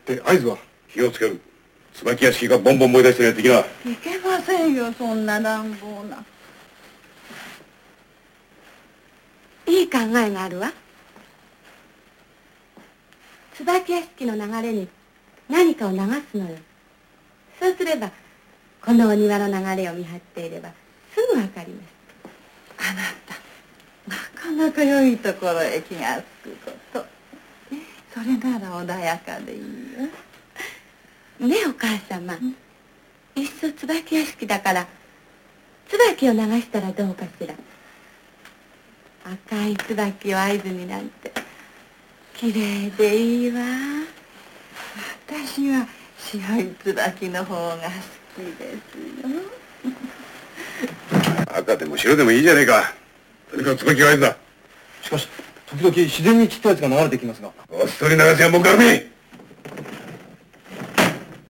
で合図は？ 火をつける。椿屋敷がボンボン燃え出してるやつ的な。 いけませんよ、そんな乱暴な。いい考えがあるわ。椿屋敷の流れに何かを流すのよ。そうすればこのお庭の流れを見張っていればすぐわかります。あなた、なかなか良いところへ気がつくこと。それなら穏やかでいいよ。ねえお母様、いっそ椿屋敷だから椿を流したらどうかしら。赤い椿を合図になんて綺麗でいいわ。私は白い椿の方が好きですよ。 赤でも白でもいいじゃねえか。とにかく椿が合図だ。 しかし時々自然に散ったやつが流れてきますが。 ごっそり流せやもんからめ。